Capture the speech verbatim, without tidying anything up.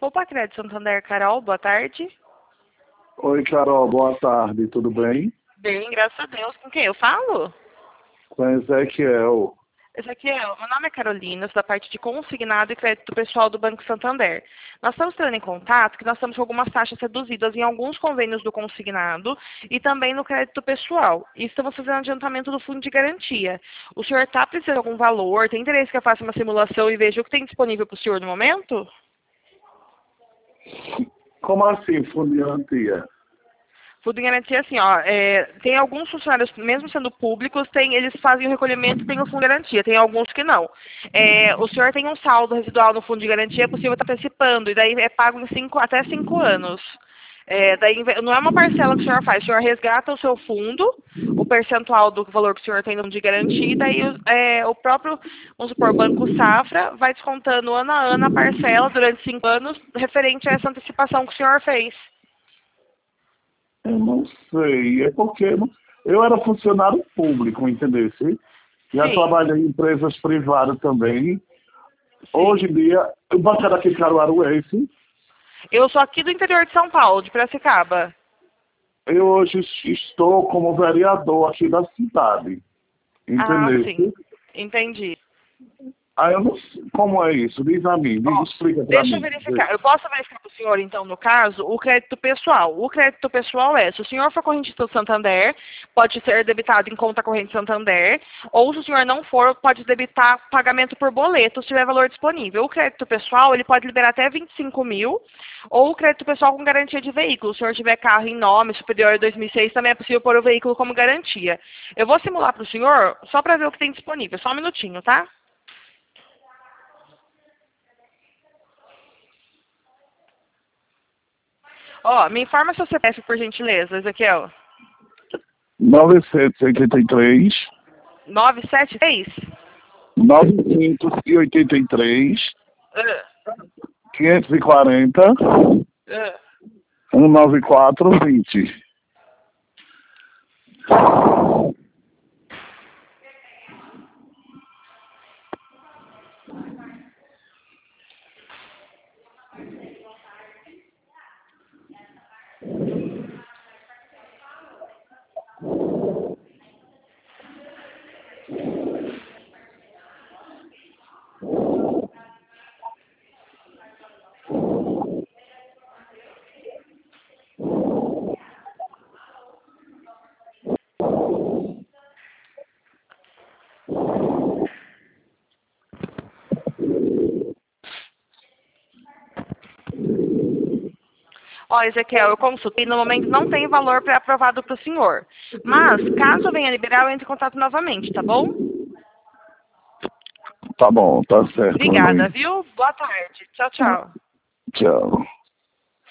Poupa Crédito Santander, Carol, boa tarde. Oi, Carol, boa tarde, tudo bem? Bem, graças a Deus. Com quem eu falo? Com Ezequiel. Ezequiel, meu nome é Carolina, eu sou da parte de consignado e crédito pessoal do Banco Santander. Nós estamos tendo em contato que nós estamos com algumas taxas reduzidas em alguns convênios do consignado e também no crédito pessoal. E estamos fazendo adiantamento do fundo de garantia. O senhor está precisando de algum valor? Tem interesse que eu faça uma simulação e veja o que tem disponível para o senhor no momento? Como assim, fundo de garantia? Fundo de garantia, assim, ó, é, tem alguns funcionários, mesmo sendo públicos, tem, eles fazem o recolhimento e tem o fundo de garantia, tem alguns que não. É, o senhor tem um saldo residual no fundo de garantia, é possível estar antecipando, e daí é pago em cinco, até cinco anos. É, daí não é uma parcela que o senhor faz, o senhor resgata o seu fundo, o percentual do valor que o senhor tem no fundo de garantia, e daí é, o próprio, vamos supor, Banco Safra vai descontando ano a ano a parcela durante cinco anos referente a essa antecipação que o senhor fez. Eu não sei, é porque eu era funcionário público, entendeu? Já Sim. trabalhei em empresas privadas também. Sim. Hoje em dia, o banco é daqui de Caruaru, é esse? Eu sou aqui do interior de São Paulo, de Piracicaba. Eu hoje estou como vereador aqui da cidade, Ah, entendeu? sim. Entendi. Aí eu não sei como é isso, diz a mim, diz, Ó, explica pra deixa eu mim. verificar. Eu posso verificar para o senhor, então, no caso, o crédito pessoal. O crédito pessoal é, se o senhor for correntista do Santander, pode ser debitado em conta corrente Santander, ou se o senhor não for, pode debitar pagamento por boleto, se tiver valor disponível. O crédito pessoal, ele pode liberar até vinte e cinco mil, ou o crédito pessoal com garantia de veículo. Se o senhor tiver carro em nome superior a dois mil e seis, também é possível pôr o veículo como garantia. Eu vou simular para o senhor, só para ver o que tem disponível. Só um minutinho, tá? Ó, me informa seu C P F, por gentileza, Ezequiel. novecentos e oitenta e três, nove sete três? novecentos e oitenta e três, Uh, quinhentos e quarenta, uh. cento e noventa e quatro, vinte. Ó, Ezequiel, eu consultei, no momento não tem valor pré-aprovado para o senhor. Mas, caso venha liberar, eu entro em contato novamente, tá bom? Tá bom, tá certo, Obrigada, mamãe. viu? Boa tarde. Tchau, tchau. Tchau.